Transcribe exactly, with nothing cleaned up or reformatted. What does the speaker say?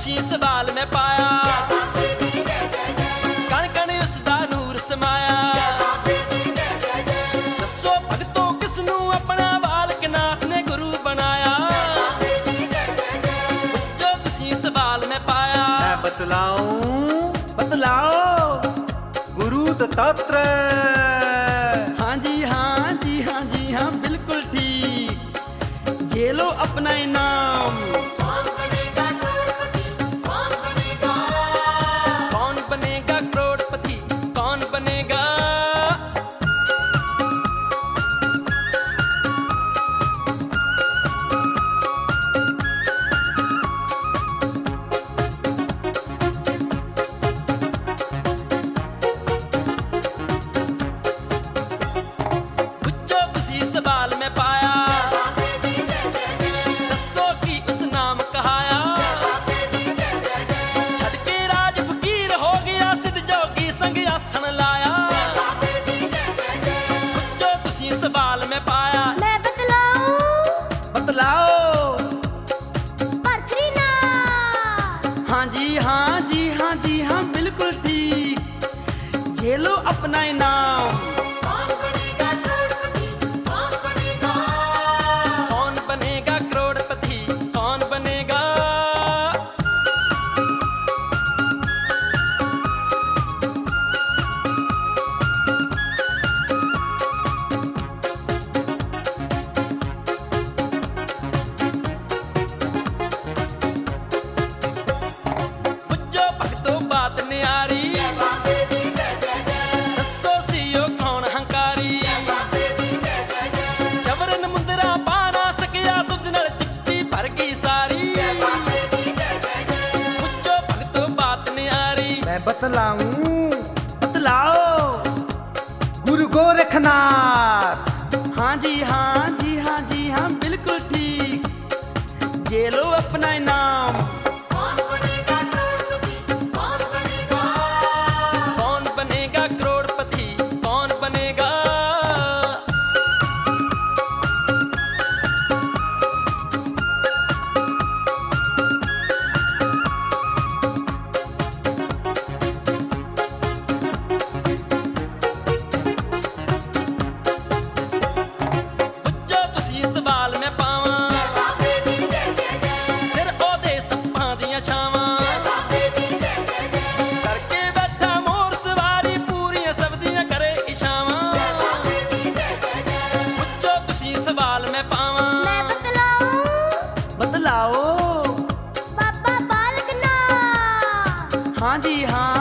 तुसी सवाल मैं पाया, कण कण उसदा नूर समाया। दसो भगतों किसनू अपना बालक नाथ ने गुरु बनाया। जो तुसी सवाल मैं पाया, मैं बतलाऊं बतलाओ। गुरु दत्तात्रेय। हाँ जी हाँ जी हाँ जी हाँ बिल्कुल ठीक। ये लो अपना इनाम। कौन बनेगा करोड़पति, कौन बनेगा, कौन बनेगा करोड़पति, कौन बनेगा। सवाल में पाया, दसो की उस नाम कहाया। छड़ के राज फकीर हो गया, सिद्ध जोगी संग आसन लाया। जो तुसी सवाल में पाया, मैं बतलाऊं बतलाओ। बद्रीनाथ। हाँ जी हाँ जी हाँ जी हाँ बिल्कुल ठीक। ये लो अपना इनाम। बात न्यारी, दसो सीओ कौन हंकारी। जबरन मुंदरा पा ना सकिया, दुध नाल चिट्टी भर गई सारी। पुछो भगतो बात न्यारी, मैं बतलाऊं बतलाओ। गुरु गोरखनाथ। हाँ जी हाँ जी हाँ जी हाँ बिल्कुल ठीक। ये लो अपना इनाम। सवाल मैं पावा, सिर ओदे सप्पां दियां छावां। करके बैठा मोर सवारी, पूरियां सब दियां करे इछावां। पुछो तुसी सवाल मैं पावा, मैं बतलाऊं बतलाओ। बाबा बालक नाथ। हाँ जी हाँ